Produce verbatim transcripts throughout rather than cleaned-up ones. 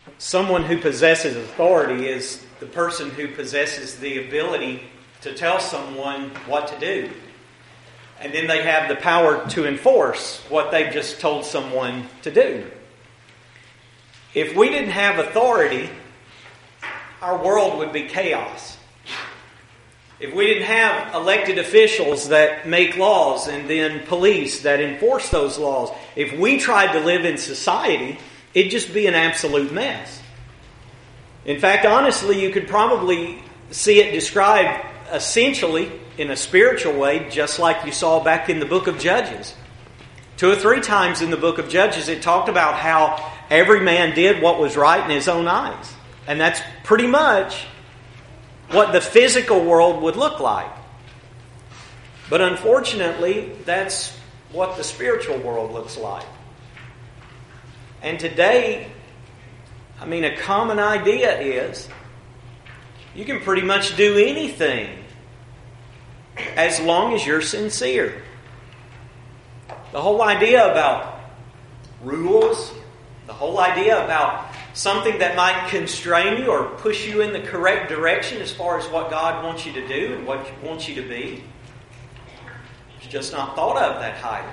Someone who possesses authority is the person who possesses the ability to tell someone what to do. And then they have the power to enforce what they've just told someone to do. If we didn't have authority, our world would be chaos. If we didn't have elected officials that make laws and then police that enforce those laws, if we tried to live in society, it'd just be an absolute mess. In fact, honestly, you could probably see it described essentially in a spiritual way, just like you saw back in the book of Judges. Two or three times in the book of Judges, it talked about how every man did what was right in his own eyes. And that's pretty much what the physical world would look like. But unfortunately, that's what the spiritual world looks like. And today, I mean, a common idea is you can pretty much do anything as long as you're sincere. The whole idea about rules, the whole idea about something that might constrain you or push you in the correct direction as far as what God wants you to do and what He wants you to be, it's just not thought of that highly.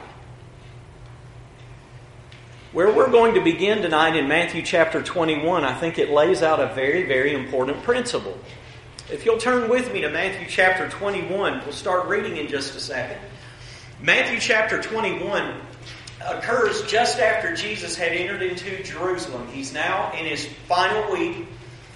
Where we're going to begin tonight in Matthew chapter twenty-one, I think it lays out a very, very important principle. If you'll turn with me to Matthew chapter twenty-one, we'll start reading in just a second. Matthew chapter twenty-one occurs just after Jesus had entered into Jerusalem. He's now in his final week.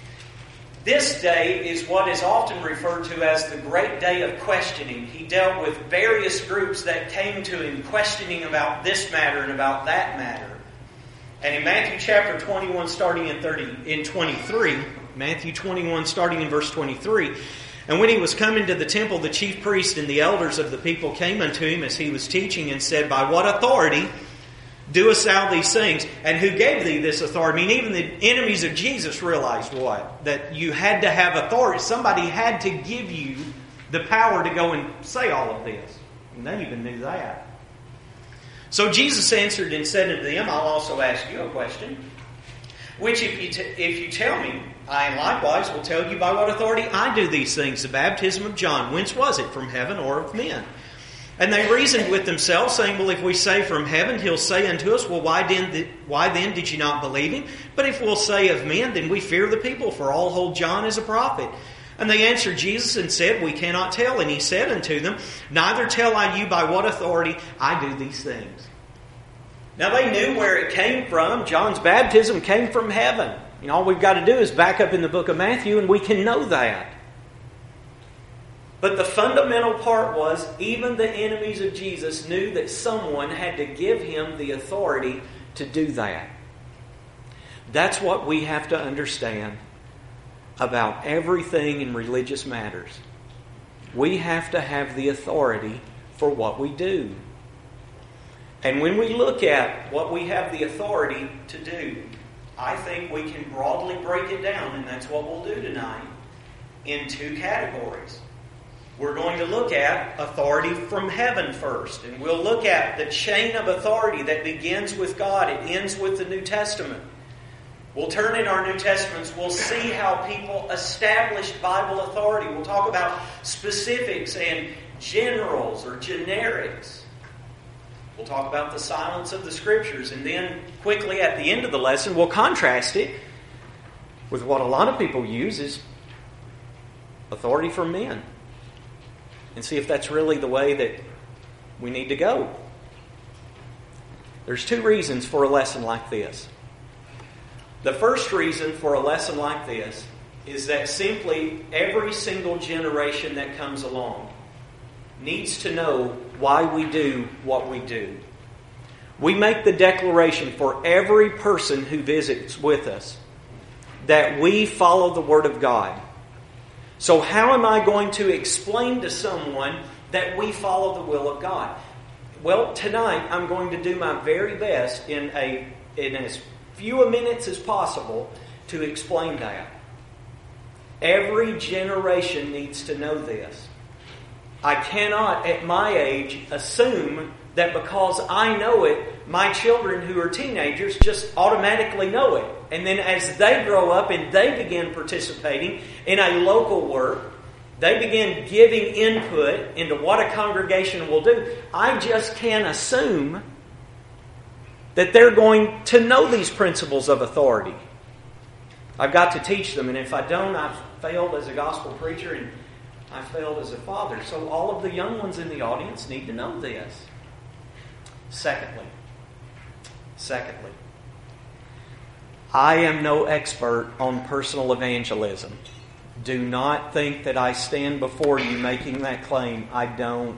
This day is what is often referred to as the great day of questioning. He dealt with various groups that came to him questioning about this matter and about that matter. And in Matthew chapter twenty-one, starting in thirty, in twenty-three, Matthew twenty-one, starting in verse twenty-three, and when he was coming to the temple, the chief priest and the elders of the people came unto him as he was teaching and said, "By what authority doest thou these things? And who gave thee this authority?" I mean, even the enemies of Jesus realized what? That you had to have authority. Somebody had to give you the power to go and say all of this. And they even knew that. So Jesus answered and said unto them, "I'll also ask you a question, which if you, t- if you tell me, I likewise will tell you by what authority I do these things. The baptism of John, whence was it, from heaven or of men?" And they reasoned with themselves, saying, "Well, if we say from heaven, he'll say unto us, well, why then, why then did you not believe him? But if we'll say of men, then we fear the people, for all hold John as a prophet." And they answered Jesus and said, "We cannot tell." And he said unto them, "Neither tell I you by what authority I do these things." Now they knew where it came from. John's baptism came from heaven. You know, all we've got to do is back up in the book of Matthew and we can know that. But the fundamental part was, even the enemies of Jesus knew that someone had to give him the authority to do that. That's what we have to understand about everything in religious matters. We have to have the authority for what we do. And when we look at what we have the authority to do, I think we can broadly break it down, and that's what we'll do tonight, in two categories. We're going to look at authority from heaven first, and we'll look at the chain of authority that begins with God. It ends with the New Testament. We'll turn in our New Testaments. We'll see how people established Bible authority. We'll talk about specifics and generals or generics. We'll talk about the silence of the Scriptures. And then quickly at the end of the lesson, we'll contrast it with what a lot of people use is authority from men. And see if that's really the way that we need to go. There's two reasons for a lesson like this. The first reason for a lesson like this is that simply every single generation that comes along needs to know why we do what we do. We make the declaration for every person who visits with us that we follow the Word of God. So how am I going to explain to someone that we follow the will of God? Well, tonight I'm going to do my very best in a in as few minutes as possible to explain that. Every generation needs to know this. I cannot, at my age, assume that because I know it, my children who are teenagers just automatically know it. And then as they grow up and they begin participating in a local work, they begin giving input into what a congregation will do. I just can't assume that they're going to know these principles of authority. I've got to teach them, and if I don't, I've failed as a gospel preacher and I failed as a father. So all of the young ones in the audience need to know this. Secondly, secondly, I am no expert on personal evangelism. Do not think that I stand before you making that claim. I don't.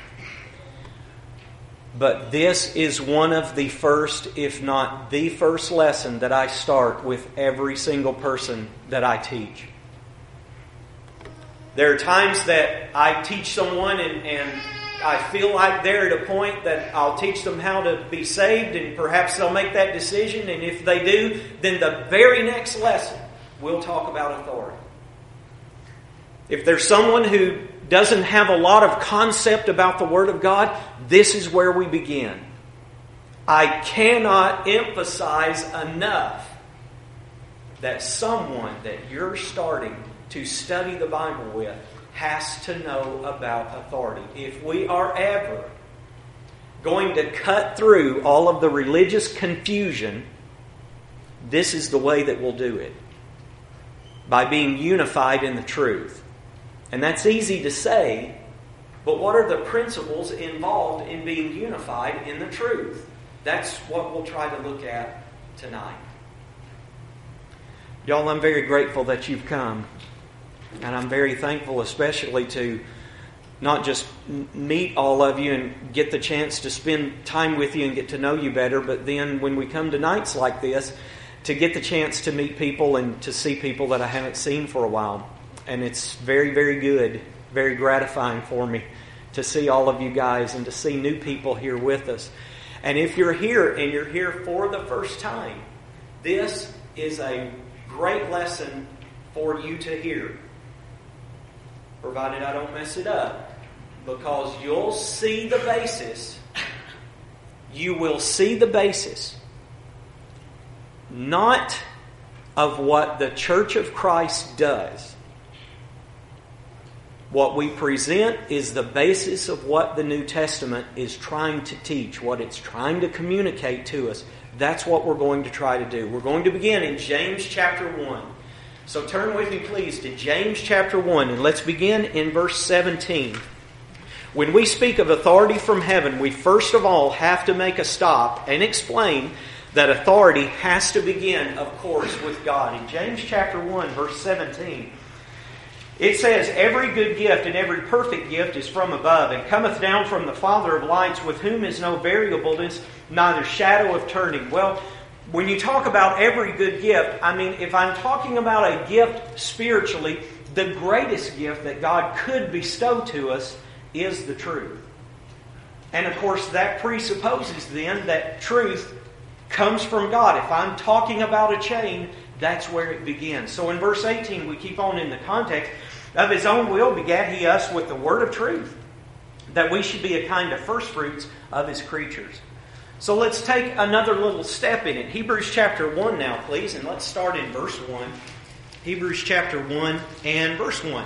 But this is one of the first, if not the first lesson that I start with every single person that I teach. There are times that I teach someone and, and I feel like they're at a point that I'll teach them how to be saved, and perhaps they'll make that decision, and if they do, then the very next lesson we'll talk about authority. If there's someone who doesn't have a lot of concept about the Word of God, this is where we begin. I cannot emphasize enough that someone that you're starting to study the Bible with has to know about authority. If we are ever going to cut through all of the religious confusion, this is the way that we'll do it. By being unified in the truth. And that's easy to say, but what are the principles involved in being unified in the truth? That's what we'll try to look at tonight. Y'all, I'm very grateful that you've come. And I'm very thankful especially to not just meet all of you and get the chance to spend time with you and get to know you better, but then when we come to nights like this, to get the chance to meet people and to see people that I haven't seen for a while. And it's very, very good, very gratifying for me to see all of you guys and to see new people here with us. And if you're here and you're here for the first time, this is a great lesson for you to hear. Provided I don't mess it up. Because you'll see the basis. You will see the basis. Not of what the Church of Christ does. What we present is the basis of what the New Testament is trying to teach, what it's trying to communicate to us. That's what we're going to try to do. We're going to begin in James chapter one. So turn with me, please, to James chapter one, and let's begin in verse seventeen. When we speak of authority from heaven, we first of all have to make a stop and explain that authority has to begin, of course, with God. In James chapter one, verse seventeen, it says, "Every good gift and every perfect gift is from above, and cometh down from the Father of lights, with whom is no variableness, neither shadow of turning." Well, when you talk about every good gift, I mean, if I'm talking about a gift spiritually, the greatest gift that God could bestow to us is the truth. And of course, that presupposes then that truth comes from God. If I'm talking about a chain, that's where it begins. So in verse eighteen, we keep on in the context. "Of His own will begat He us with the word of truth, that we should be a kind of firstfruits of His creatures." So let's take another little step in it. Hebrews chapter one now, please, and let's start in verse one. Hebrews chapter one and verse one.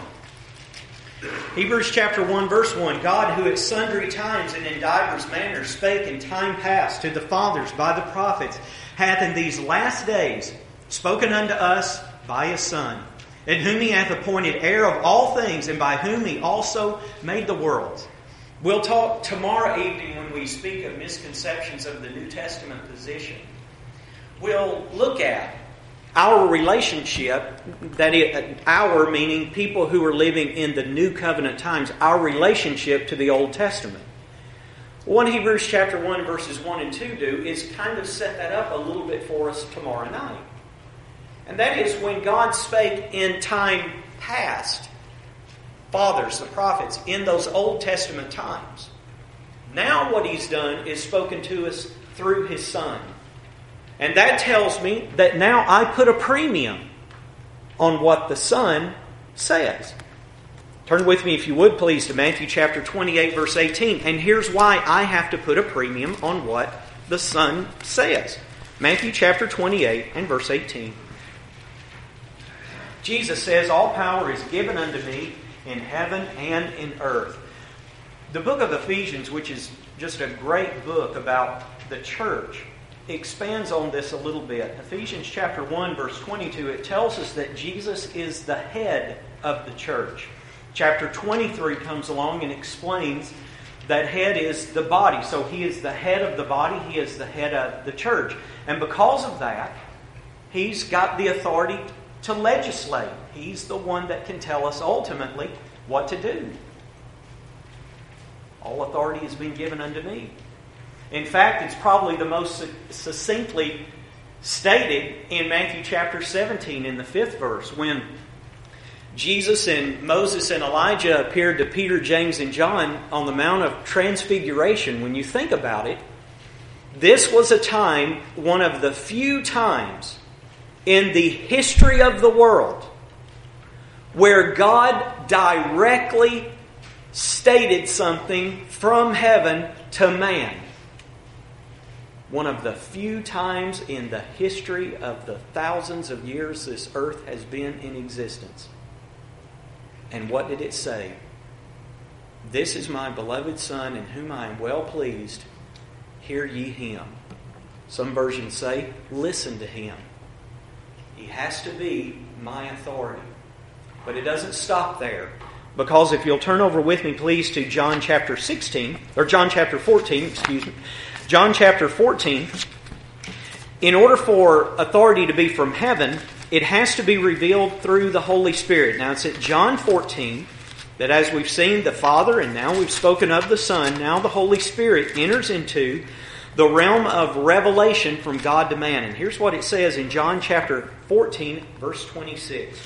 Hebrews chapter one, verse one. "God, who at sundry times and in divers manners spake in time past to the fathers by the prophets, hath in these last days spoken unto us by His Son, in whom He hath appointed heir of all things, and by whom He also made the worlds." We'll talk tomorrow evening when we speak of misconceptions of the New Testament position. We'll look at our relationship, that it, our meaning people who are living in the New Covenant times, our relationship to the Old Testament. What Hebrews chapter one verses one and two do is kind of set that up a little bit for us tomorrow night. And that is when God spake in time past, fathers, the prophets, in those Old Testament times. Now what He's done is spoken to us through His Son. And that tells me that now I put a premium on what the Son says. Turn with me, if you would please, to Matthew chapter twenty-eight, verse eighteen. And here's why I have to put a premium on what the Son says. Matthew chapter twenty-eight and verse eighteen. Jesus says, all power is given unto me in heaven and in earth. The book of Ephesians, which is just a great book about the church, expands on this a little bit. Ephesians chapter one, verse twenty-two, it tells us that Jesus is the head of the church. Chapter twenty-three comes along and explains that head is the body. So He is the head of the body. He is the head of the church. And because of that, He's got the authority to legislate. He's the one that can tell us ultimately what to do. All authority has been given unto me. In fact, it's probably the most succinctly stated in Matthew chapter seventeen in the fifth verse, when Jesus and Moses and Elijah appeared to Peter, James, and John on the Mount of Transfiguration. When you think about it, this was a time, one of the few times in the history of the world where God directly stated something from heaven to man. One of the few times in the history of the thousands of years this earth has been in existence. And what did it say? This is my beloved Son, in whom I am well pleased. Hear ye Him. Some versions say, listen to Him. He has to be my authority. But it doesn't stop there. Because if you'll turn over with me, please, to John chapter sixteen, or John chapter fourteen, excuse me. John chapter fourteen. In order for authority to be from heaven, it has to be revealed through the Holy Spirit. Now it's at John fourteen that, as we've seen the Father and now we've spoken of the Son, now the Holy Spirit enters into the realm of revelation from God to man. And here's what it says in John chapter fourteen, verse twenty-six.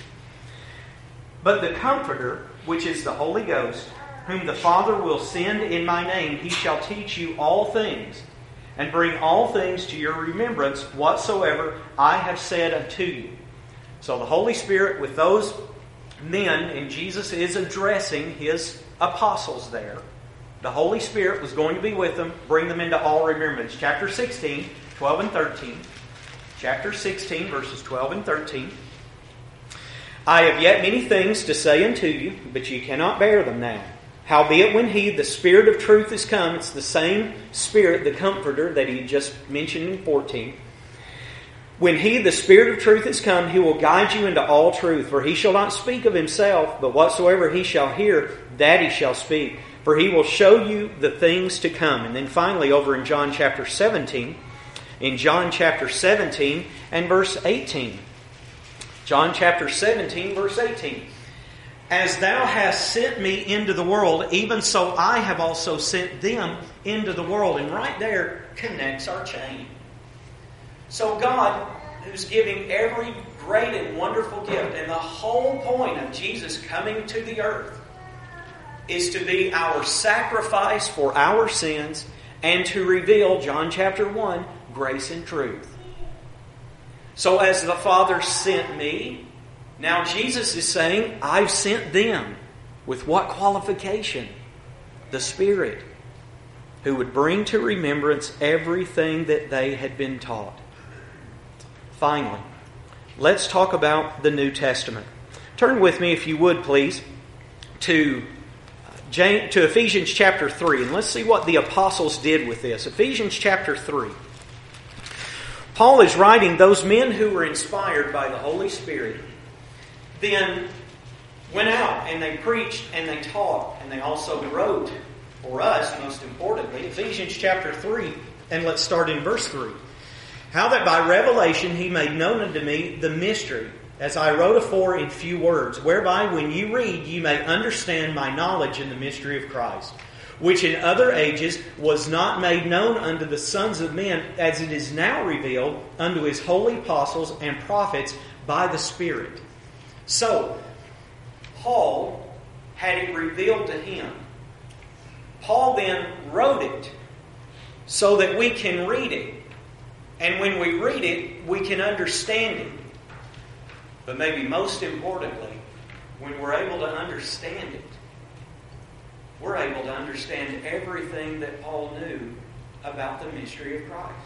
But the Comforter, which is the Holy Ghost, whom the Father will send in my name, He shall teach you all things, and bring all things to your remembrance whatsoever I have said unto you. So the Holy Spirit with those men, and Jesus is addressing His apostles there. The Holy Spirit was going to be with them, bring them into all remembrance. Chapter sixteen, twelve and thirteen. Chapter sixteen, verses twelve and thirteen. I have yet many things to say unto you, but ye cannot bear them now. Howbeit when He, the Spirit of truth, is come, it's the same Spirit, the Comforter, that He just mentioned in fourteen. When He, the Spirit of truth, is come, He will guide you into all truth. For He shall not speak of Himself, but whatsoever He shall hear, that He shall speak. For He will show you the things to come. And then finally, over in John chapter seventeen, in John chapter seventeen and verse eighteen. John chapter seventeen, verse eighteen. As thou hast sent me into the world, even so I have also sent them into the world. And right there connects our chain. So God, who's giving every great and wonderful gift, and the whole point of Jesus coming to the earth is to be our sacrifice for our sins and to reveal, John chapter one, grace and truth. So as the Father sent me, now Jesus is saying, I've sent them. With what qualification? The Spirit, who would bring to remembrance everything that they had been taught. Finally, let's talk about the New Testament. Turn with me, if you would, please, to, James, to Ephesians chapter three. And let's see what the apostles did with this. Ephesians chapter three. Paul is writing, those men who were inspired by the Holy Spirit then went out and they preached and they taught, and they also wrote for us, most importantly, Ephesians chapter three, and let's start in verse three. How that by revelation He made known unto me the mystery, as I wrote afore in few words, whereby when you read ye may understand my knowledge in the mystery of Christ, which in other ages was not made known unto the sons of men, as it is now revealed unto His holy apostles and prophets by the Spirit. So, Paul had it revealed to him. Paul then wrote it so that we can read it. And when we read it, we can understand it. But maybe most importantly, when we're able to understand it, we're able to understand everything that Paul knew about the mystery of Christ.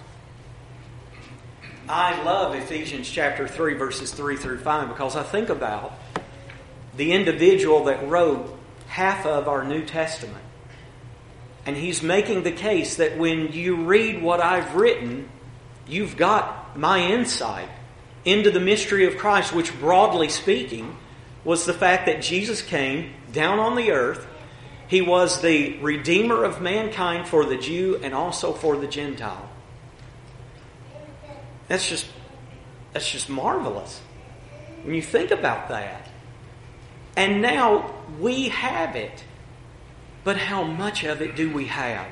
I love Ephesians chapter three, verses three through five, because I think about the individual that wrote half of our New Testament. And he's making the case that when you read what I've written, you've got my insight into the mystery of Christ, which broadly speaking was the fact that Jesus came down on the earth. He was the Redeemer of mankind for the Jew and also for the Gentile. That's just, that's just marvelous when you think about that. And now we have it. But how much of it do we have?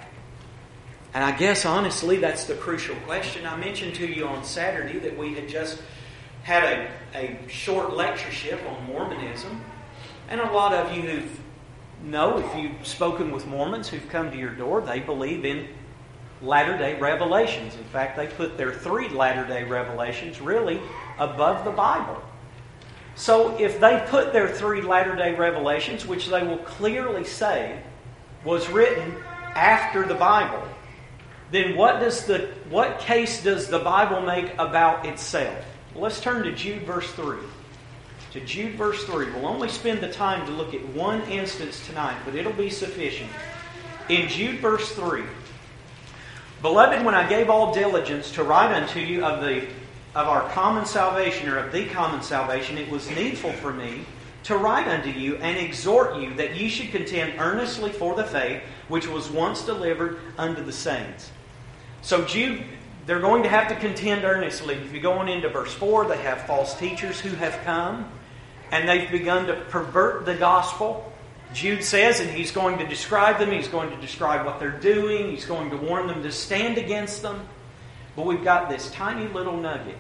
And I guess honestly that's the crucial question. I mentioned to you on Saturday that we had just had a, a short lectureship on Mormonism. And a lot of you who know, if you've spoken with Mormons who've come to your door, they believe in latter-day revelations. In fact, they put their three latter-day revelations really above the Bible. So if they put their three latter-day revelations, which they will clearly say was written after the Bible, then what does the what case does the Bible make about itself? Well, let's turn to Jude verse three. To Jude verse three. We'll only spend the time to look at one instance tonight, but it'll be sufficient. In Jude verse three, Beloved, when I gave all diligence to write unto you of the of our common salvation, or of the common salvation, it was needful for me to write unto you and exhort you that ye should contend earnestly for the faith which was once delivered unto the saints. So Jude, they're going to have to contend earnestly. If you go on into verse four, they have false teachers who have come, and they've begun to pervert the gospel. Jude says, and he's going to describe them, he's going to describe what they're doing, he's going to warn them to stand against them. But we've got this tiny little nugget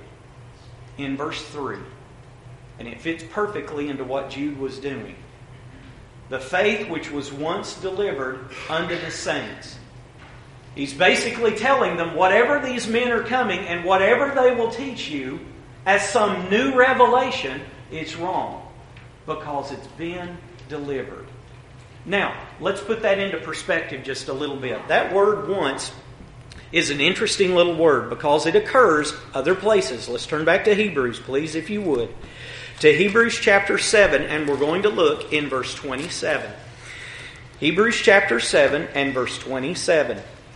in verse three. And it fits perfectly into what Jude was doing. The faith which was once delivered unto the saints. He's basically telling them whatever these men are coming and whatever they will teach you as some new revelation, it's wrong. Because it's been delivered. Now, let's put that into perspective just a little bit. That word once is an interesting little word because it occurs other places. Let's turn back to Hebrews, please, if you would. To Hebrews chapter seven, and we're going to look in verse twenty-seven. Hebrews chapter seven and verse twenty-seven.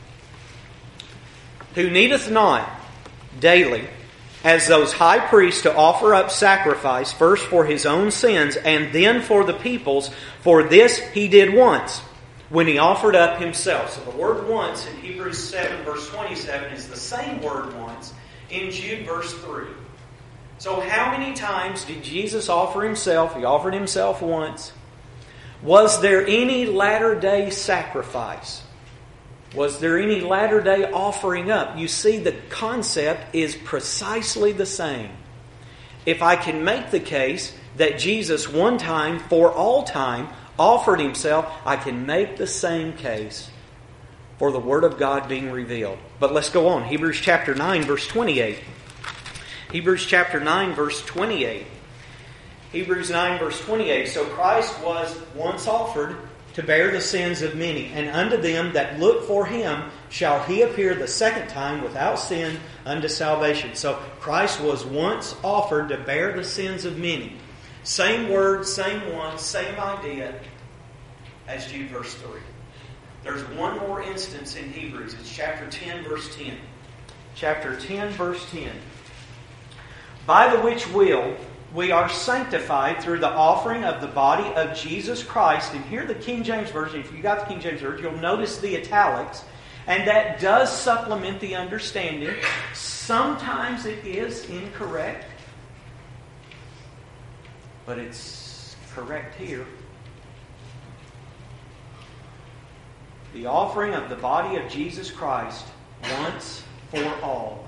Who needeth not daily, as those high priests, to offer up sacrifice, first for his own sins, and then for the people's, for this he did once, when he offered up himself. So the word once in Hebrews seven verse twenty-seven is the same word once in Jude verse three. So how many times did Jesus offer himself? He offered himself once. Was there any latter-day sacrifice? Was there any latter-day offering up? You see, the concept is precisely the same. If I can make the case that Jesus one time, for all time, offered himself, I can make the same case for the Word of God being revealed. But let's go on. Hebrews chapter nine, verse twenty-eight. Hebrews chapter nine, verse twenty-eight. Hebrews nine, verse twenty-eight. So Christ was once offered to bear the sins of many, and unto them that look for Him shall He appear the second time without sin unto salvation. So Christ was once offered to bear the sins of many. Same word, same one, same idea as Jude verse three. There's one more instance in Hebrews. It's chapter ten, verse ten. Chapter ten, verse ten. By the which will we are sanctified through the offering of the body of Jesus Christ. And here the King James Version, if you got the King James Version, you'll notice the italics. And that does supplement the understanding. Sometimes it is incorrect. But it's correct here. The offering of the body of Jesus Christ once for all.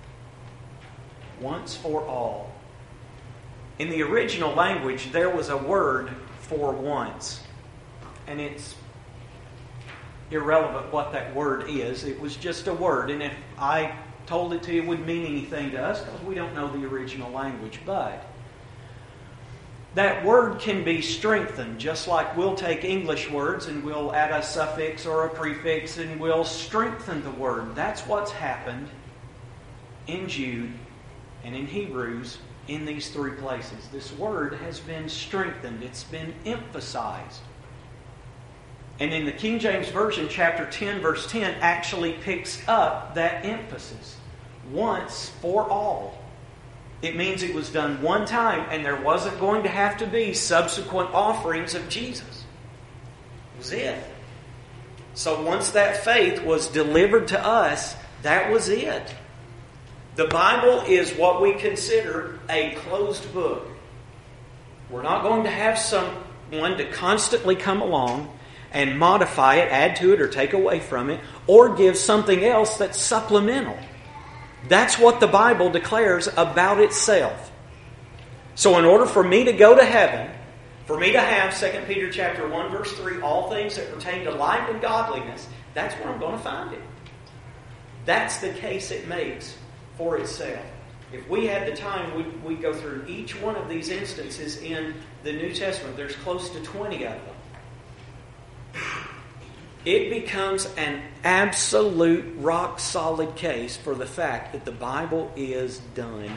Once for all. In the original language, there was a word for once. And it's irrelevant what that word is. It was just a word. And if I told it to you, it wouldn't mean anything to us because we don't know the original language. But that word can be strengthened, just like we'll take English words and we'll add a suffix or a prefix and we'll strengthen the word. That's what's happened in Jude and in Hebrews in these three places. This word has been strengthened. It's been emphasized. And in the King James Version, chapter ten, verse ten, actually picks up that emphasis. Once for all. It means it was done one time and there wasn't going to have to be subsequent offerings of Jesus. It was it. So once that faith was delivered to us, that was it. The Bible is what we consider a closed book. We're not going to have someone to constantly come along and modify it, add to it, or take away from it, or give something else that's supplemental. That's what the Bible declares about itself. So in order for me to go to heaven, for me to have Second Peter chapter one, verse three, all things that pertain to life and godliness, that's where I'm going to find it. That's the case it makes for itself. If we had the time, we'd, we'd go through each one of these instances in the New Testament. There's close to twenty of them. It becomes an absolute rock-solid case for the fact that the Bible is done.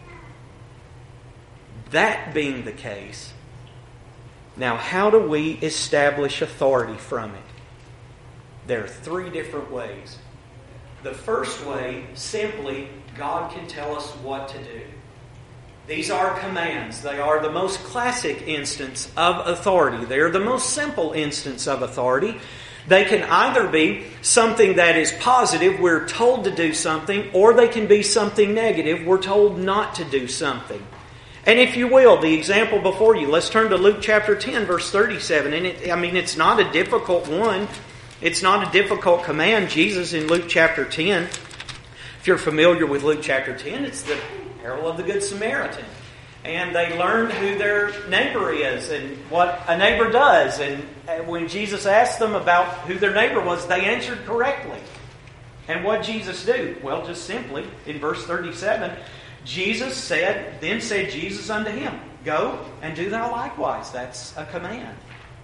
That being the case, now how do we establish authority from it? There are three different ways. The first way, simply, God can tell us what to do. These are commands. They are the most classic instance of authority. They are the most simple instance of authority. They can either be something that is positive, we're told to do something, or they can be something negative, we're told not to do something. And if you will, the example before you, let's turn to Luke chapter ten, verse thirty-seven. And it, I mean, it's not a difficult one. It's not a difficult command. Jesus in Luke chapter ten, if you're familiar with Luke chapter ten, it's the parable of the Good Samaritan. And they learned who their neighbor is and what a neighbor does. And when Jesus asked them about who their neighbor was, they answered correctly. And what did Jesus do? Well, just simply, in verse thirty-seven, Jesus said, then said Jesus unto him, go and do thou likewise. That's a command.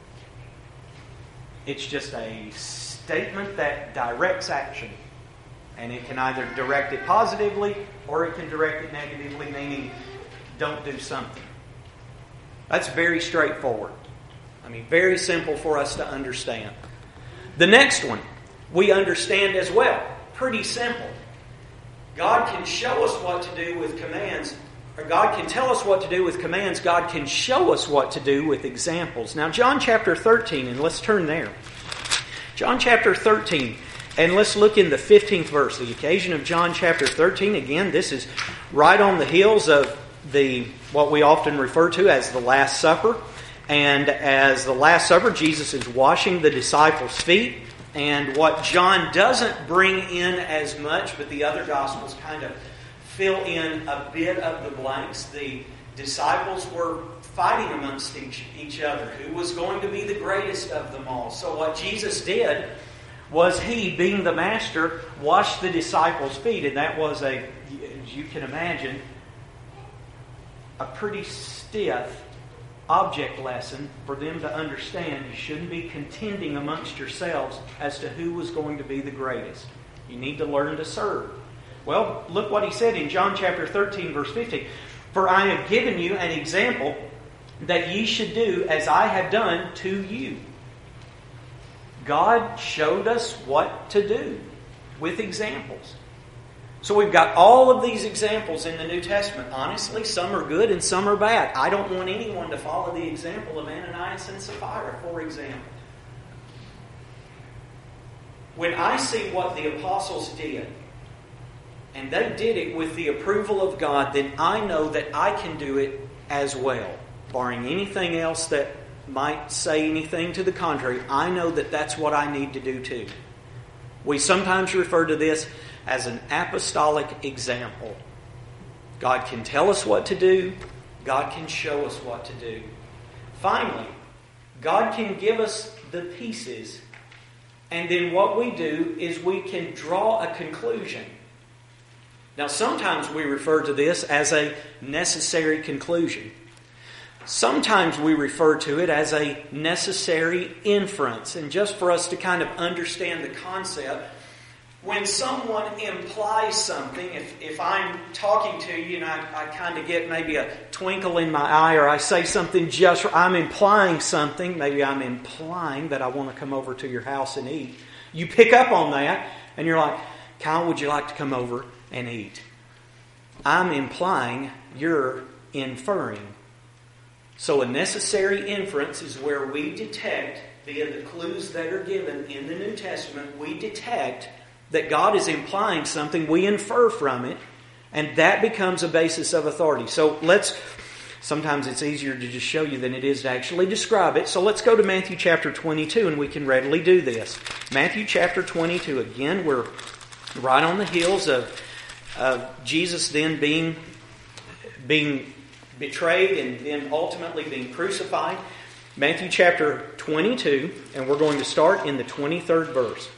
It's just a statement that directs action. And it can either direct it positively or it can direct it negatively, meaning don't do something. That's very straightforward. I mean, very simple for us to understand. The next one, we understand as well. Pretty simple. God can show us what to do with commands, or God can tell us what to do with commands. God can show us what to do with examples. Now, John chapter thirteen, and let's turn there. John chapter thirteen, and let's look in the fifteenth verse. The occasion of John chapter thirteen, again, this is right on the heels of the what we often refer to as the Last Supper. And as the Last Supper, Jesus is washing the disciples' feet. And what John doesn't bring in as much, but the other Gospels kind of fill in a bit of the blanks. The disciples were fighting amongst each, each other. Who was going to be the greatest of them all? So what Jesus did was he, being the master, washed the disciples' feet. And that was, a, as you can imagine, a pretty stiff object lesson for them to understand. You shouldn't be contending amongst yourselves as to who was going to be the greatest. You need to learn to serve. Well, look what he said in John chapter thirteen, verse fifteen. For I have given you an example that ye should do as I have done to you. God showed us what to do with examples. So we've got all of these examples in the New Testament. Honestly, some are good and some are bad. I don't want anyone to follow the example of Ananias and Sapphira, for example. When I see what the apostles did, and they did it with the approval of God, then I know that I can do it as well. Barring anything else that might say anything to the contrary, I know that that's what I need to do too. We sometimes refer to this as an apostolic example. God can tell us what to do. God can show us what to do. Finally, God can give us the pieces, and then what we do is we can draw a conclusion. Now, sometimes we refer to this as a necessary conclusion. Sometimes we refer to it as a necessary inference. And just for us to kind of understand the concept, when someone implies something, if, if I'm talking to you and I, I kind of get maybe a twinkle in my eye, or I say something just, I'm implying something, maybe I'm implying that I want to come over to your house and eat. You pick up on that and you're like, Kyle, would you like to come over and eat? I'm implying, you're inferring. So a necessary inference is where we detect, via the clues that are given in the New Testament, we detect that God is implying something, we infer from it, and that becomes a basis of authority. So let's, sometimes it's easier to just show you than it is to actually describe it. So let's go to Matthew chapter twenty-two and we can readily do this. Matthew chapter twenty-two, again, we're right on the heels of, of Jesus then being, being betrayed and then ultimately being crucified. Matthew chapter twenty-two, and we're going to start in the twenty-third verse.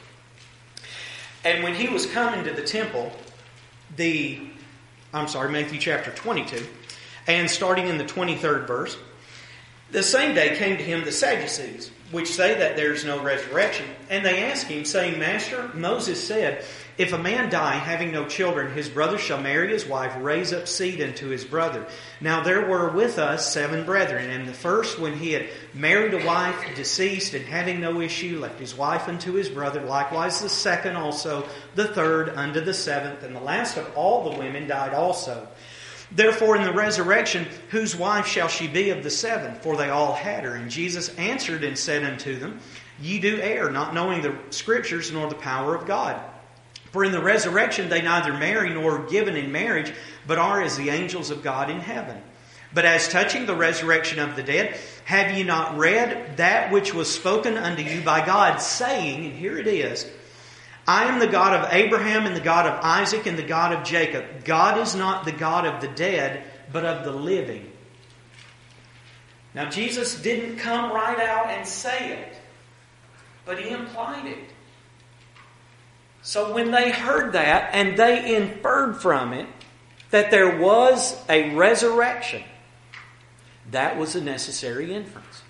And when he was coming to the temple, the, I'm sorry, Matthew chapter twenty-two, and starting in the twenty-third verse, the same day came to him the Sadducees, which say that there is no resurrection. And they asked him, saying, Master, Moses said, if a man die having no children, his brother shall marry his wife, raise up seed unto his brother. Now there were with us seven brethren, and the first, when he had married a wife, deceased, and having no issue, left his wife unto his brother. Likewise the second also, the third unto the seventh, and the last of all the women died also. Therefore in the resurrection, whose wife shall she be of the seven? For they all had her. And Jesus answered and said unto them, Ye do err, not knowing the Scriptures nor the power of God. For in the resurrection they neither marry nor are given in marriage, but are as the angels of God in heaven. But as touching the resurrection of the dead, have ye not read that which was spoken unto you by God, saying, and here it is, I am the God of Abraham and the God of Isaac and the God of Jacob. God is not the God of the dead, but of the living. Now Jesus didn't come right out and say it, but He implied it. So when they heard that and they inferred from it that there was a resurrection, that was a necessary inference.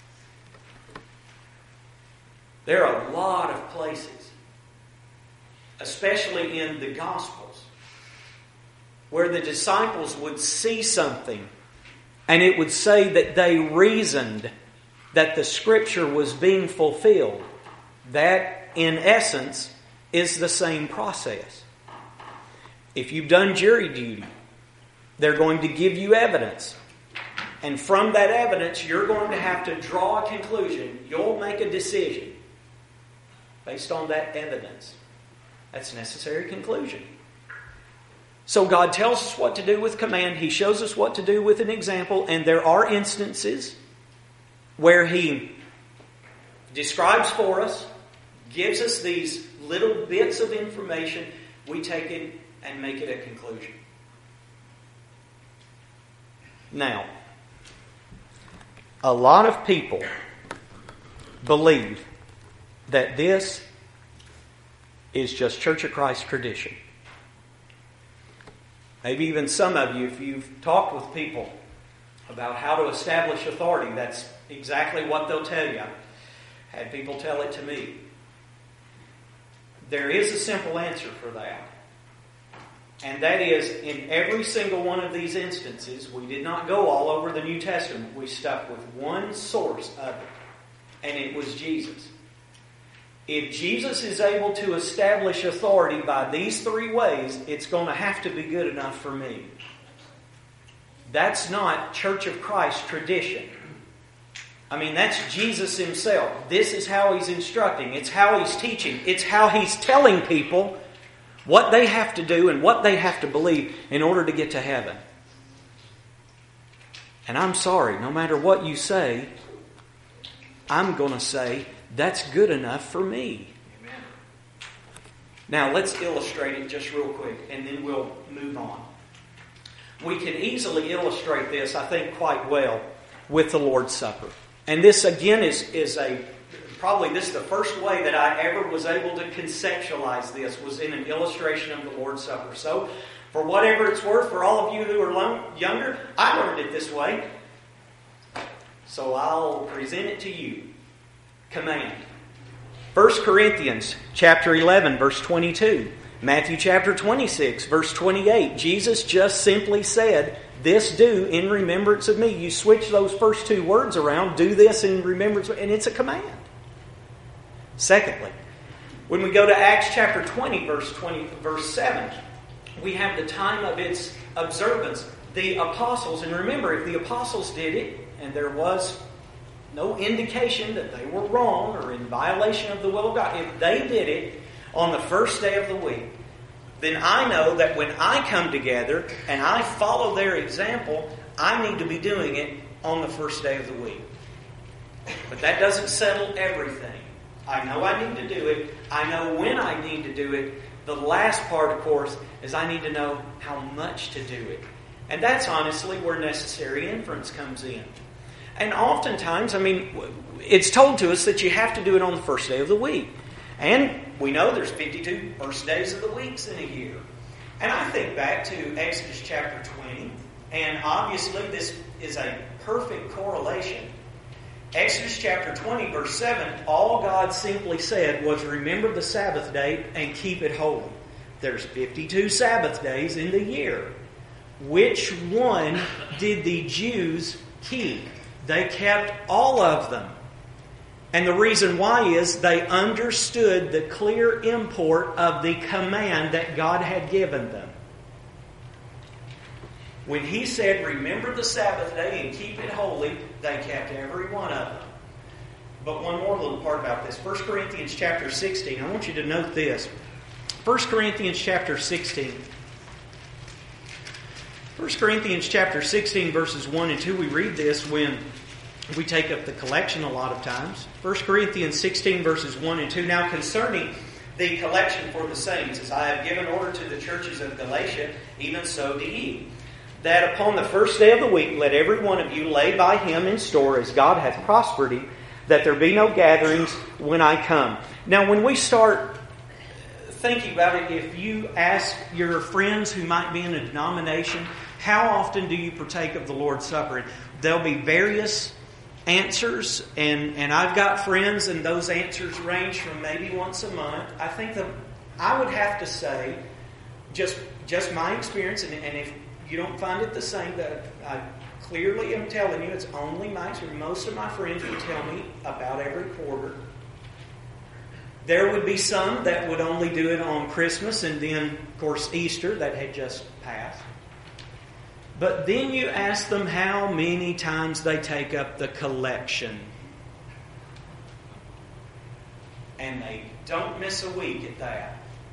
There are a lot of places, especially in the Gospels, where the disciples would see something and it would say that they reasoned that the Scripture was being fulfilled. That, in essence, is the same process. If you've done jury duty, they're going to give you evidence. And from that evidence, you're going to have to draw a conclusion. You'll make a decision based on that evidence. That's a necessary conclusion. So God tells us what to do with command. He shows us what to do with an example. And there are instances where He describes for us, gives us these little bits of information. We take it and make it a conclusion. Now, a lot of people believe that this is just Church of Christ tradition. Maybe even some of you, if you've talked with people about how to establish authority, that's exactly what they'll tell you. I've had people tell it to me. There is a simple answer for that. And that is, in every single one of these instances, we did not go all over the New Testament. We stuck with one source of it. And it was Jesus. If Jesus is able to establish authority by these three ways, it's going to have to be good enough for me. That's not Church of Christ tradition. I mean, that's Jesus Himself. This is how He's instructing. It's how He's teaching. It's how He's telling people what they have to do and what they have to believe in order to get to heaven. And I'm sorry, no matter what you say, I'm going to say, that's good enough for me. Amen. Now, let's illustrate it just real quick, and then we'll move on. We can easily illustrate this, I think, quite well with the Lord's Supper. And this, again, is, is a probably this is the first way that I ever was able to conceptualize this, was in an illustration of the Lord's Supper. So, for whatever it's worth, for all of you who are long, younger, I learned it this way. So I'll present it to you. Command. First Corinthians chapter eleven, verse twenty-two. Matthew chapter twenty-six, verse twenty-eight. Jesus just simply said, "This do in remembrance of me." You switch those first two words around, "do this in remembrance," and it's a command. Secondly, when we go to Acts chapter twenty, verse twenty, verse seven, we have the time of its observance. The apostles, and remember, if the apostles did it, and there was no indication that they were wrong or in violation of the will of God, if they did it on the first day of the week, then I know that when I come together and I follow their example, I need to be doing it on the first day of the week. But that doesn't settle everything. I know I need to do it. I know when I need to do it. The last part, of course, is I need to know how much to do it. And that's honestly where necessary inference comes in. And oftentimes, I mean, it's told to us that you have to do it on the first day of the week. And we know there's fifty-two first days of the weeks in a year. And I think back to Exodus chapter twenty, and obviously this is a perfect correlation. Exodus chapter twenty, verse seven, all God simply said was, remember the Sabbath day and keep it holy. There's fifty-two Sabbath days in the year. Which one did the Jews keep? They kept all of them. And the reason why is they understood the clear import of the command that God had given them. When He said, remember the Sabbath day and keep it holy, they kept every one of them. But one more little part about this. First Corinthians chapter sixteen. I want you to note this. First Corinthians chapter sixteen. First Corinthians chapter sixteen, verses one and two. We read this when we take up the collection a lot of times. First Corinthians sixteen, verses one and two. Now concerning the collection for the saints, as I have given order to the churches of Galatia, even so do ye. That upon the first day of the week let every one of you lay by him in store as God hath prospered him, that there be no gatherings when I come. Now when we start thinking about it, if you ask your friends who might be in a denomination, how often do you partake of the Lord's Supper? There'll be various answers, and, and I've got friends, and those answers range from maybe once a month. I think that I would have to say, just just my experience, and, and if you don't find it the same, that I clearly am telling you, it's only my experience. Most of my friends would tell me about every quarter. There would be some that would only do it on Christmas, and then, of course, Easter, that had just passed. But then you ask them how many times they take up the collection. And they don't miss a week at that.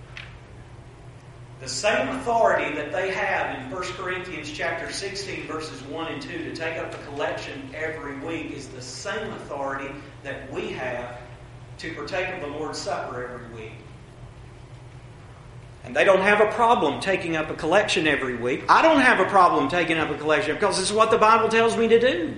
The same authority that they have in First Corinthians chapter sixteen, verses one and two, to take up the collection every week is the same authority that we have to partake of the Lord's Supper every week. And they don't have a problem taking up a collection every week. I don't have a problem taking up a collection because this is what the Bible tells me to do.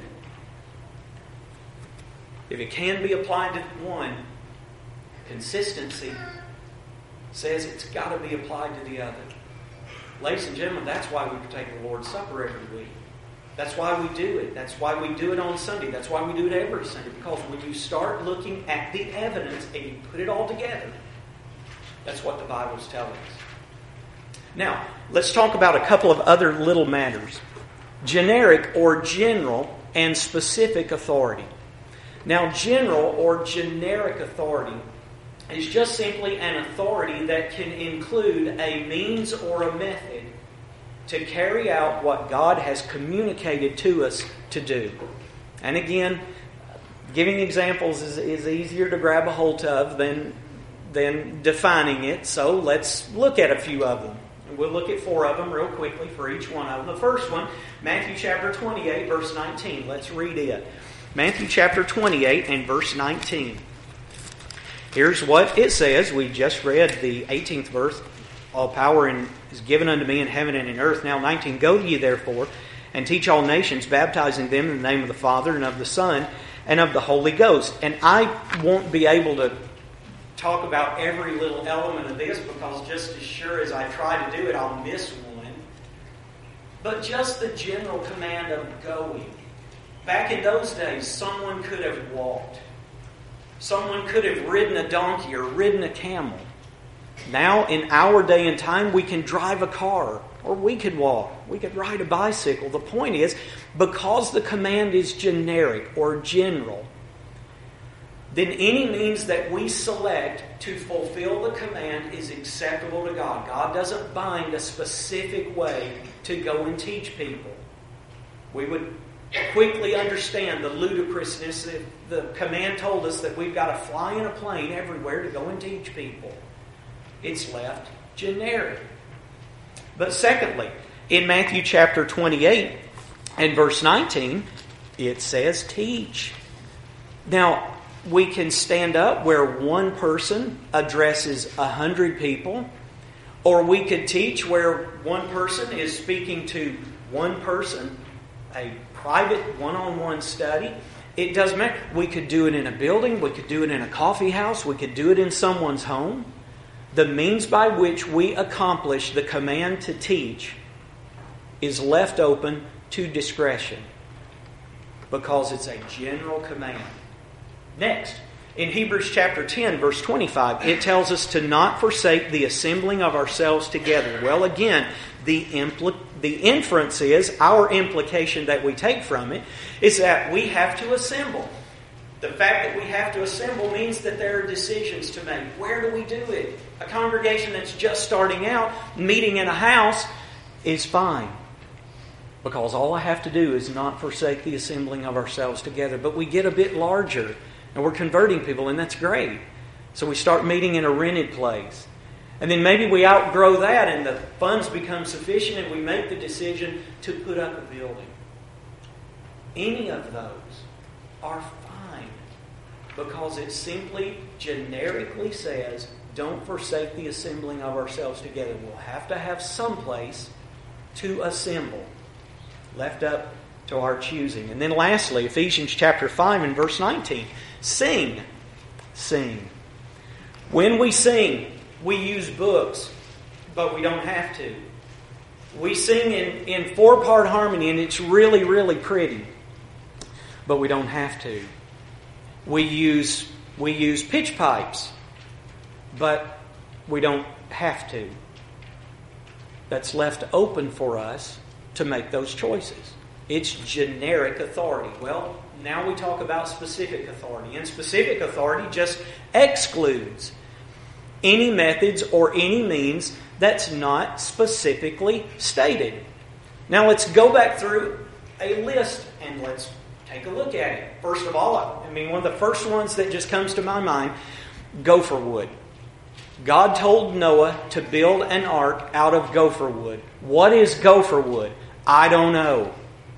If it can be applied to one, consistency says it's got to be applied to the other. Ladies and gentlemen, that's why we partake of the Lord's Supper every week. That's why we do it. That's why we do it on Sunday. That's why we do it every Sunday. Because when you start looking at the evidence and you put it all together, that's what the Bible's telling us. Now, let's talk about a couple of other little matters. Generic or general and specific authority. Now, general or generic authority is just simply an authority that can include a means or a method to carry out what God has communicated to us to do. And again, giving examples is, is easier to grab a hold of than, than defining it. So let's look at a few of them. And we'll look at four of them real quickly for each one of them. The first one, Matthew chapter twenty-eight, verse nineteen. Let's read it. Matthew chapter twenty-eight and verse nineteen. Here's what it says. We just read the eighteenth verse. All power in, is given unto me in heaven and in earth. Now nineteen. Go ye therefore and teach all nations, baptizing them in the name of the Father and of the Son and of the Holy Ghost. And I won't be able to talk about every little element of this because just as sure as I try to do it, I'll miss one. But just the general command of going. Back in those days, someone could have walked. Someone could have ridden a donkey or ridden a camel. Now, in our day and time, we can drive a car, or we could walk. We could ride a bicycle. The point is, because the command is generic or general, then any means that we select to fulfill the command is acceptable to God. God doesn't bind a specific way to go and teach people. We would quickly understand the ludicrousness if the command told us that we've got to fly in a plane everywhere to go and teach people. It's left generic. But secondly, in Matthew chapter twenty-eight and verse nineteen, it says teach. Now, we can stand up where one person addresses a hundred people, or we could teach where one person is speaking to one person, a private one-on-one study. It doesn't matter. We could do it in a building. We could do it in a coffee house. We could do it in someone's home. The means by which we accomplish the command to teach is left open to discretion because it's a general command. Next, in Hebrews chapter ten, verse twenty-five, it tells us to not forsake the assembling of ourselves together. Well, again, the impl- the inference is, our implication that we take from it, is that we have to assemble. The fact that we have to assemble means that there are decisions to make. Where do we do it? A congregation that's just starting out, meeting in a house, is fine. Because all I have to do is not forsake the assembling of ourselves together. But we get a bit larger, and we're converting people, and that's great. So we start meeting in a rented place. And then maybe we outgrow that, and the funds become sufficient, and we make the decision to put up a building. Any of those are fine. Because it simply generically says, don't forsake the assembling of ourselves together. We'll have to have some place to assemble. Left up to our choosing. And then lastly, Ephesians chapter five and verse nineteen. Sing. Sing. When we sing, we use books, but we don't have to. We sing in, in four-part harmony, and it's really, really pretty. But we don't have to. We use we use pitch pipes, but we don't have to. That's left open for us to make those choices. It's generic authority. Well, now we talk about specific authority. And specific authority just excludes any methods or any means that's not specifically stated. Now let's go back through a list and let's take a look at it. First of all, I mean, one of the first ones that just comes to my mind, gopher wood. God told Noah to build an ark out of gopher wood. What is gopher wood? I don't know.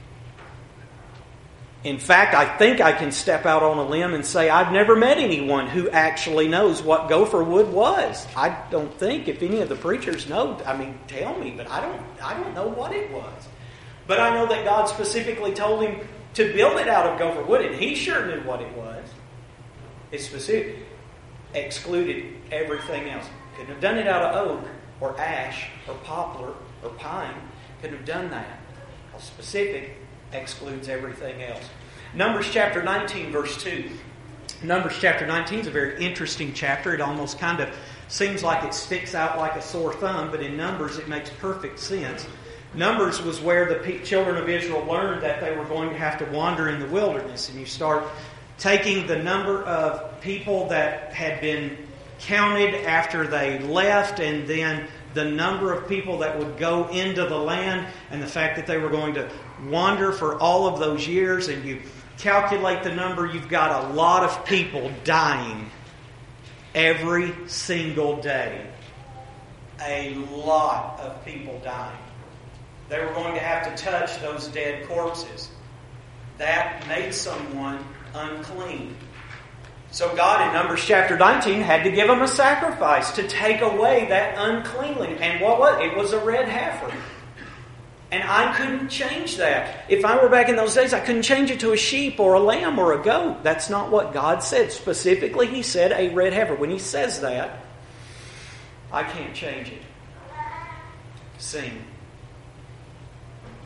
In fact, I think I can step out on a limb and say I've never met anyone who actually knows what gopher wood was. I don't think if any of the preachers know, I mean, tell me, but I don't I don't know what it was. But I know that God specifically told him to build it out of gopher wood, and he sure knew what it was. It specific, excluded everything else. Couldn't have done it out of oak or ash or poplar or pine. Couldn't have done that. A specific excludes everything else. Numbers chapter nineteen, verse two. Numbers chapter nineteen is a very interesting chapter. It almost kind of seems like it sticks out like a sore thumb, but in Numbers it makes perfect sense. Numbers was where the children of Israel learned that they were going to have to wander in the wilderness. And you start taking the number of people that had been counted after they left, and then the number of people that would go into the land, and the fact that they were going to wander for all of those years, and you calculate the number, you've got a lot of people dying every single day. A lot of people dying. They were going to have to touch those dead corpses. That made someone unclean. So God in Numbers chapter nineteen had to give them a sacrifice to take away that uncleanliness. And what was it? It was a red heifer. And I couldn't change that. If I were back in those days, I couldn't change it to a sheep or a lamb or a goat. That's not what God said. Specifically, He said a red heifer. When He says that, I can't change it. Sing.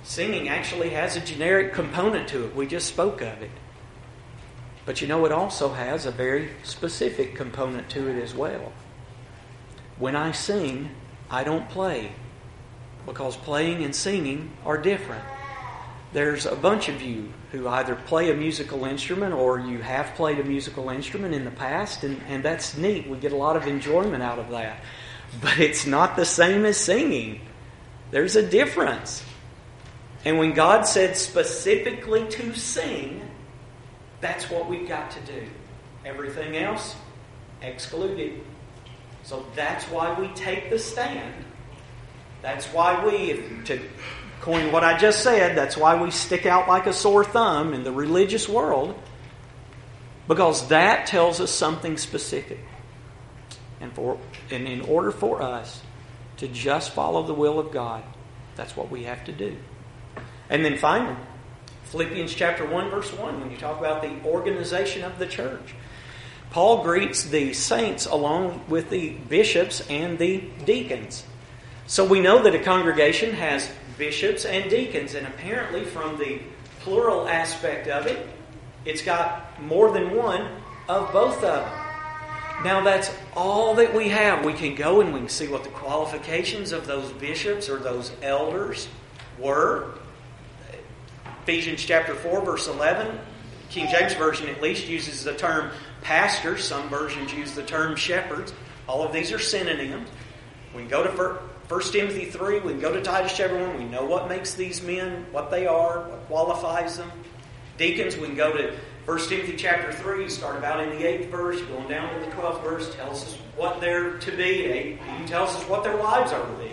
Singing actually has a generic component to it. We just spoke of it. But you know, it also has a very specific component to it as well. When I sing, I don't play, because playing and singing are different. There's a bunch of you who either play a musical instrument or you have played a musical instrument in the past, and, and that's neat. We get a lot of enjoyment out of that. But it's not the same as singing. There's a difference. And when God said specifically to sing, that's what we've got to do. Everything else, excluded. So that's why we take the stand. That's why we, if, to coin what I just said, that's why we stick out like a sore thumb in the religious world. Because that tells us something specific. And, for, and in order for us to just follow the will of God, that's what we have to do. And then finally, Philippians chapter one, verse one, when you talk about the organization of the church. Paul greets the saints along with the bishops and the deacons. So we know that a congregation has bishops and deacons, and apparently from the plural aspect of it, it's got more than one of both of them. Now that's all that we have. We can go and we can see what the qualifications of those bishops or those elders were. Ephesians chapter four, verse eleven, King James Version at least uses the term pastors. Some versions use the term shepherds. All of these are synonyms. We can go to First Timothy three, we can go to Titus chapter one. We know what makes these men, what they are, what qualifies them. Deacons, we can go to First Timothy chapter three, start about in the eighth verse, going down to the twelfth verse, tells us what they're to be. It even tells us what their lives are to be.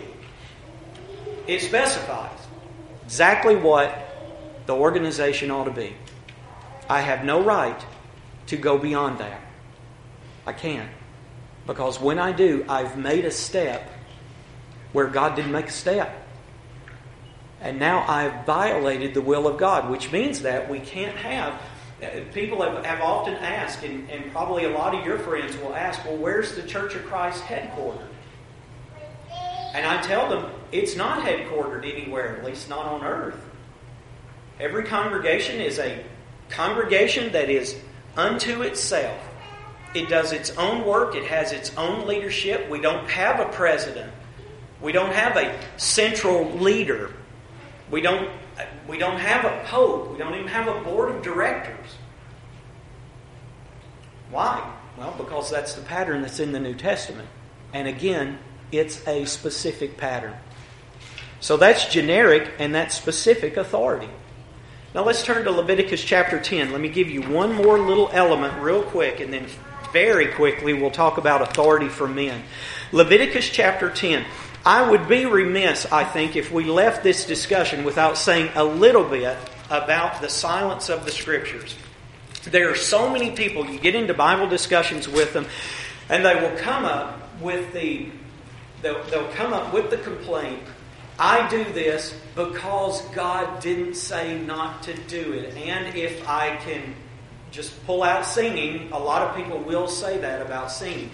It specifies exactly what the organization ought to be. I have no right to go beyond that. I can't. Because when I do, I've made a step where God didn't make a step. And now I've violated the will of God, which means that we can't have... People have, have often asked, and, and probably a lot of your friends will ask, well, where's the Church of Christ headquartered? And I tell them, it's not headquartered anywhere, at least not on earth. Every congregation is a congregation that is unto itself. It does its own work. It has its own leadership. We don't have a president. We don't have a central leader. We don't, we don't have a pope. We don't even have a board of directors. Why? Well, because that's the pattern that's in the New Testament. And again, it's a specific pattern. So that's generic and that's specific authority. Now let's turn to Leviticus chapter ten. Let me give you one more little element real quick, and then very quickly we'll talk about authority for men. Leviticus chapter ten. I would be remiss, I think, if we left this discussion without saying a little bit about the silence of the Scriptures. There are so many people, you get into Bible discussions with them, and they will come up with the, they'll, they'll come up with the complaint, I do this because God didn't say not to do it. And if I can just pull out singing, a lot of people will say that about singing.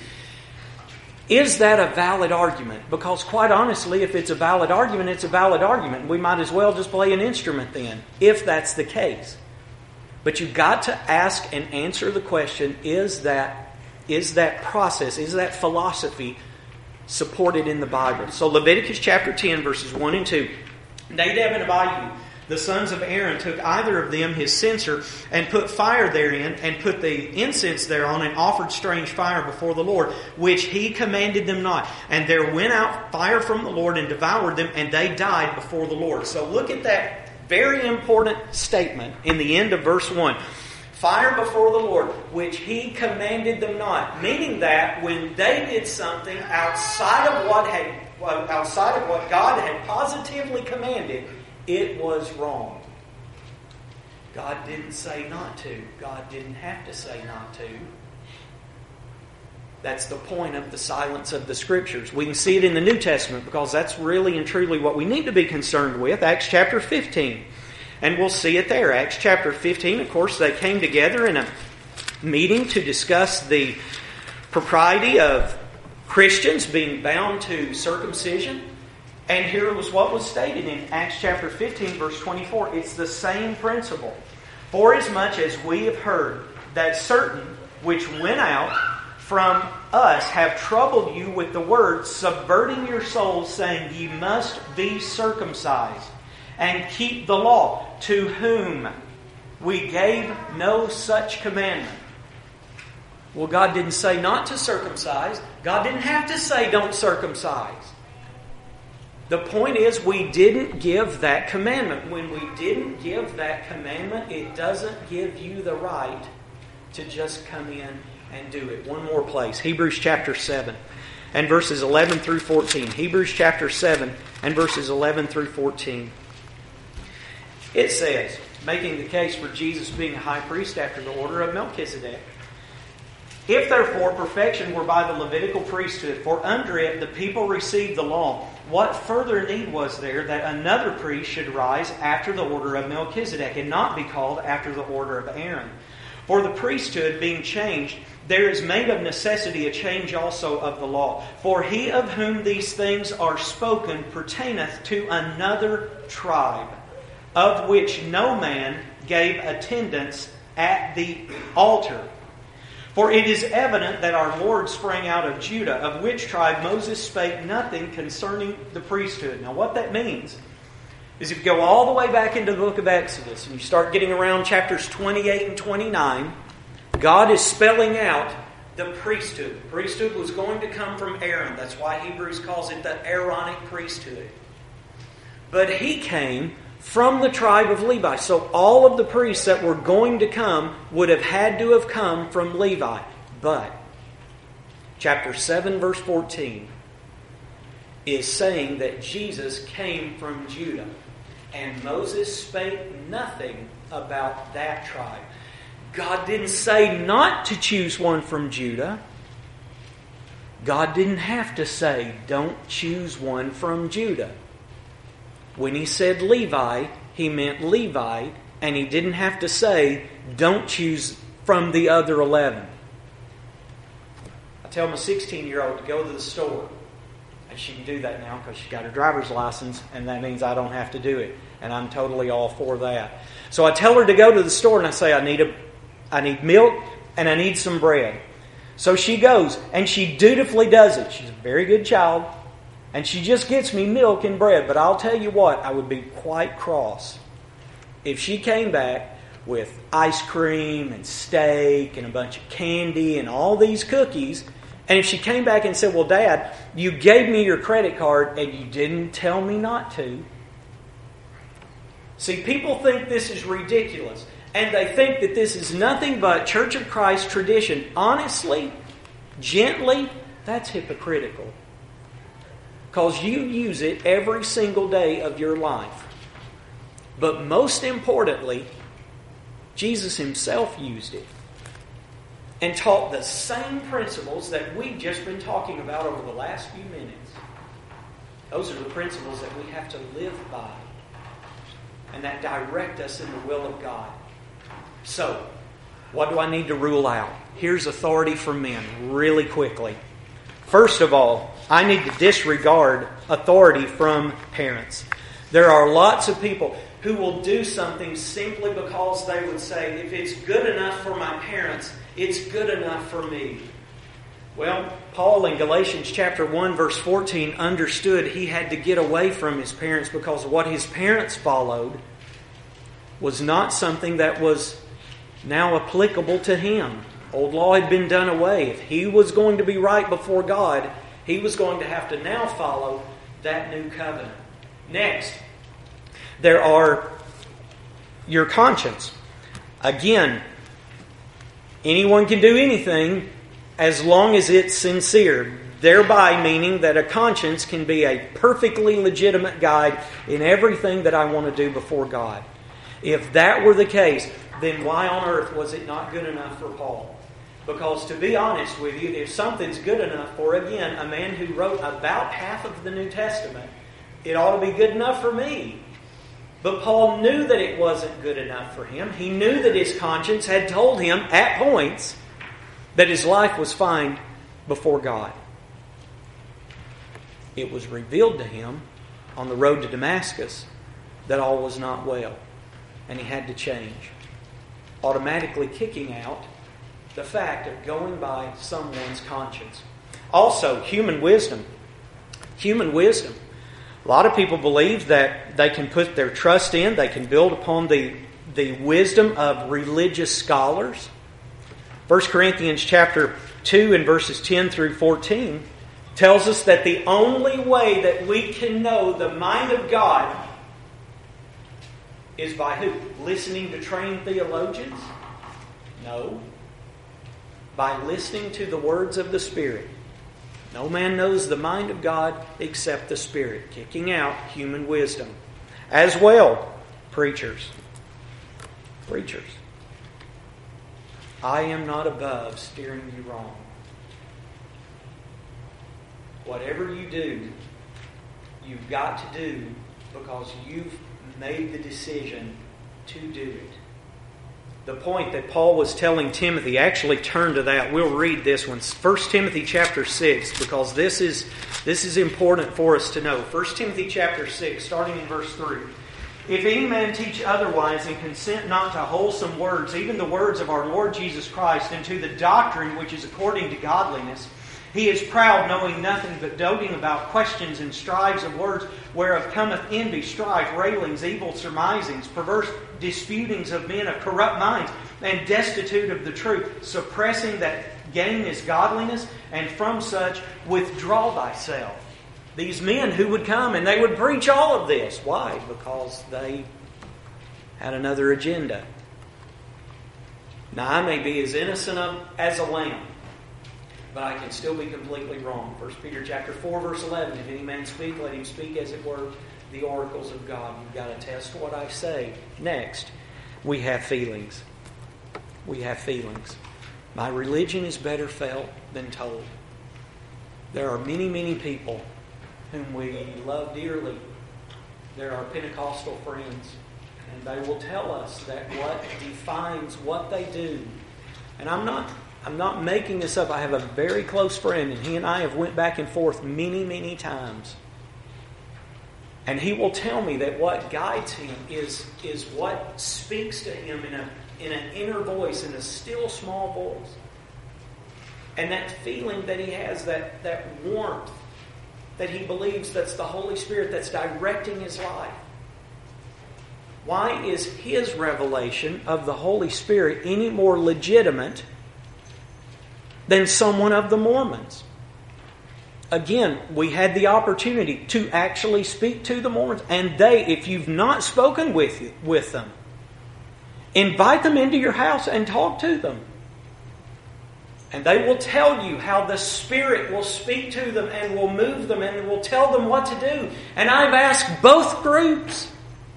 Is that a valid argument? Because quite honestly, if it's a valid argument, it's a valid argument. We might as well just play an instrument then, if that's the case. But you've got to ask and answer the question, is that, is that process, is that philosophy supported in the Bible? So Leviticus chapter ten, verses one and two. Nadab and Abihu, the sons of Aaron, took either of them his censer and put fire therein, and put the incense thereon, and offered strange fire before the Lord, which he commanded them not. And there went out fire from the Lord and devoured them, and they died before the Lord. So look at that very important statement in the end of verse one. Fire before the Lord, which he commanded them not. Meaning that when they did something outside of what had, outside of what God had positively commanded, it was wrong. God didn't say not to. God didn't have to say not to. That's the point of the silence of the Scriptures. We can see it in the New Testament because that's really and truly what we need to be concerned with. Acts chapter fifteen. And we'll see it there. Acts chapter fifteen, of course, they came together in a meeting to discuss the propriety of Christians being bound to circumcision. And here was what was stated in Acts chapter fifteen, verse twenty-four. It's the same principle. Forasmuch as we have heard that certain which went out from us have troubled you with the word, subverting your souls, saying, ye must be circumcised and keep the law, to whom we gave no such commandment. Well, God didn't say not to circumcise. God didn't have to say don't circumcise. The point is, we didn't give that commandment. When we didn't give that commandment, it doesn't give you the right to just come in and do it. One more place. Hebrews chapter seven and verses eleven through fourteen. Hebrews chapter seven and verses eleven through fourteen. It says, making the case for Jesus being a high priest after the order of Melchizedek, if therefore perfection were by the Levitical priesthood, for under it the people received the law, what further need was there that another priest should rise after the order of Melchizedek, and not be called after the order of Aaron? For the priesthood being changed, there is made of necessity a change also of the law. For he of whom these things are spoken pertaineth to another tribe, of which no man gave attendance at the altar. For it is evident that our Lord sprang out of Judah, of which tribe Moses spake nothing concerning the priesthood. Now what that means is if you go all the way back into the book of Exodus and you start getting around chapters twenty-eight and twenty-nine, God is spelling out the priesthood. The priesthood was going to come from Aaron. That's why Hebrews calls it the Aaronic priesthood. But he came from the tribe of Levi. So all of the priests that were going to come would have had to have come from Levi. But chapter seven verse fourteen is saying that Jesus came from Judah. And Moses spake nothing about that tribe. God didn't say not to choose one from Judah. God didn't have to say, don't choose one from Judah. When he said Levi, he meant Levi, and he didn't have to say, don't choose from the other eleven. I tell my sixteen-year-old to go to the store. And she can do that now because she's got her driver's license, and that means I don't have to do it. And I'm totally all for that. So I tell her to go to the store, and I say, I need a, I need milk, and I need some bread. So she goes, and she dutifully does it. She's a very good child. And she just gets me milk and bread. But I'll tell you what, I would be quite cross if she came back with ice cream and steak and a bunch of candy and all these cookies. And if she came back and said, well, Dad, you gave me your credit card and you didn't tell me not to. See, people think this is ridiculous. And they think that this is nothing but Church of Christ tradition. Honestly, gently, that's hypocritical. Because you use it every single day of your life. But most importantly, Jesus himself used it. And taught the same principles that we've just been talking about over the last few minutes. Those are the principles that we have to live by. And that direct us in the will of God. So, what do I need to rule out? Here's authority for men, really quickly. First of all, I need to disregard authority from parents. There are lots of people who will do something simply because they would say, if it's good enough for my parents, it's good enough for me. Well, Paul in Galatians chapter one verse fourteen understood he had to get away from his parents because what his parents followed was not something that was now applicable to him. Old law had been done away. If he was going to be right before God, he was going to have to now follow that new covenant. Next, there are your conscience. Again, anyone can do anything as long as it's sincere. Thereby meaning that a conscience can be a perfectly legitimate guide in everything that I want to do before God. If that were the case, then why on earth was it not good enough for Paul? Because to be honest with you, if something's good enough for, again, a man who wrote about half of the New Testament, it ought to be good enough for me. But Paul knew that it wasn't good enough for him. He knew that his conscience had told him at points that his life was fine before God. It was revealed to him on the road to Damascus that all was not well, and he had to change. Automatically kicking out the fact of going by someone's conscience. Also, human wisdom. Human wisdom. A lot of people believe that they can put their trust in, they can build upon the, the wisdom of religious scholars. First Corinthians chapter two and verses ten through fourteen tells us that the only way that we can know the mind of God is by who? Listening to trained theologians? No. By listening to the words of the Spirit. No man knows the mind of God except the Spirit, kicking out human wisdom. As well, preachers. Preachers. I am not above steering you wrong. Whatever you do, you've got to do because you've made the decision to do it. The point that Paul was telling Timothy, actually turn to that. We'll read this one. First Timothy chapter six, because this is this is important for us to know. First Timothy chapter six, starting in verse three. If any man teach otherwise and consent not to wholesome words, even the words of our Lord Jesus Christ, and to the doctrine which is according to godliness, he is proud, knowing nothing, but doting about questions and strives of words, whereof cometh envy, strife, railings, evil surmisings, perverse disputings of men of corrupt minds, and destitute of the truth, suppressing that gain is godliness, and from such withdraw thyself. These men who would come and they would preach all of this. Why? Because they had another agenda. Now, I may be as innocent of, as a lamb, but I can still be completely wrong. First Peter chapter four, verse eleven. If any man speak, let him speak as it were the oracles of God. You've got to test what I say. Next, we have feelings. We have feelings. My religion is better felt than told. There are many, many people whom we love dearly. There are Pentecostal friends, and they will tell us that what defines what they do. And I'm not I'm not making this up. I have a very close friend, and he and I have went back and forth many, many times. And he will tell me that what guides him is, is what speaks to him in a in an inner voice, in a still small voice. And that feeling that he has, that, that warmth, that he believes that's the Holy Spirit that's directing his life. Why is his revelation of the Holy Spirit any more legitimate than someone of the Mormons? Again, we had the opportunity to actually speak to the Mormons. And they, if you've not spoken with, with them, invite them into your house and talk to them. And they will tell you how the Spirit will speak to them and will move them and will tell them what to do. And I've asked both groups,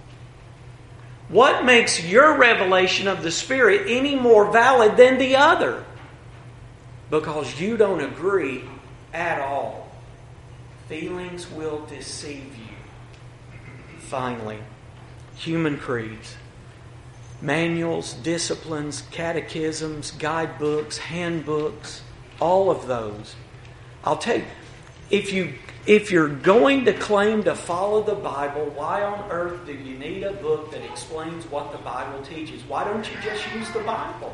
what makes your revelation of the Spirit any more valid than the other? Because you don't agree at all. Feelings will deceive you. Finally, human creeds. Manuals, disciplines, catechisms, guidebooks, handbooks, all of those. I'll tell you, if you if you're going to claim to follow the Bible, why on earth do you need a book that explains what the Bible teaches? Why don't you just use the Bible?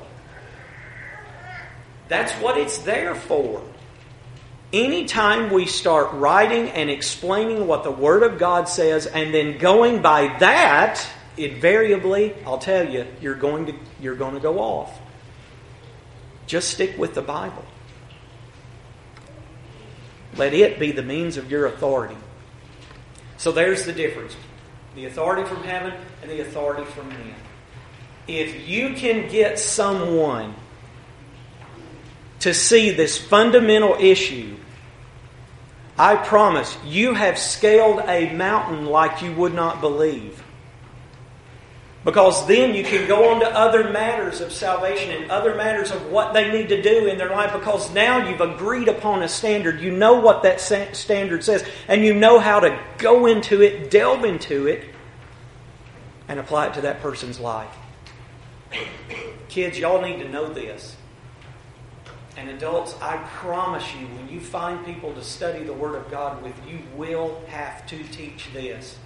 That's what it's there for. Anytime we start writing and explaining what the Word of God says and then going by that, invariably, I'll tell you, you're going to you're going to go off. Just stick with the Bible. Let it be the means of your authority. So there's the difference. The authority from heaven and the authority from men. If you can get someone to see this fundamental issue, I promise you have scaled a mountain like you would not believe. Because then you can go on to other matters of salvation and other matters of what they need to do in their life, because now you've agreed upon a standard. You know what that standard says, and you know how to go into it, delve into it, and apply it to that person's life. Kids, y'all need to know this. And adults, I promise you, when you find people to study the Word of God with, you will have to teach this.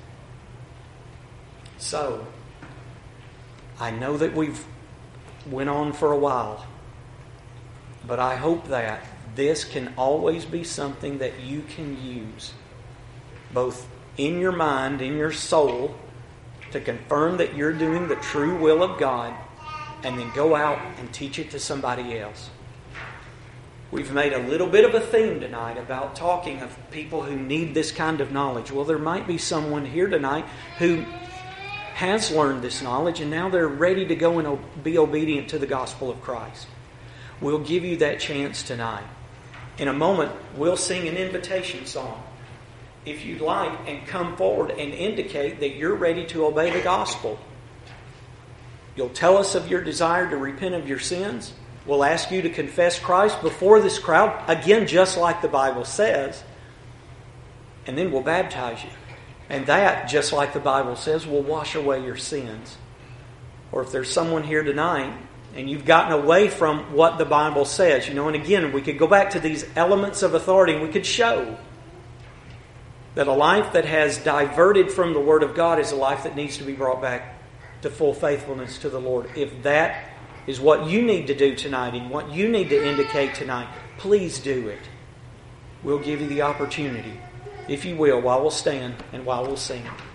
So, I know that we've went on for a while, but I hope that this can always be something that you can use, both in your mind, in your soul, to confirm that you're doing the true will of God, and then go out and teach it to somebody else. We've made a little bit of a theme tonight about talking of people who need this kind of knowledge. Well, there might be someone here tonight who has learned this knowledge and now they're ready to go and be obedient to the gospel of Christ. We'll give you that chance tonight. In a moment, we'll sing an invitation song. If you'd like, and come forward and indicate that you're ready to obey the gospel. You'll tell us of your desire to repent of your sins. We'll ask you to confess Christ before this crowd, again, just like the Bible says. And then we'll baptize you. And that, just like the Bible says, will wash away your sins. Or if there's someone here tonight and you've gotten away from what the Bible says, you know, and again, we could go back to these elements of authority and we could show that a life that has diverted from the Word of God is a life that needs to be brought back to full faithfulness to the Lord. If that is what you need to do tonight and what you need to indicate tonight, please do it. We'll give you the opportunity, if you will, while we'll stand and while we'll sing.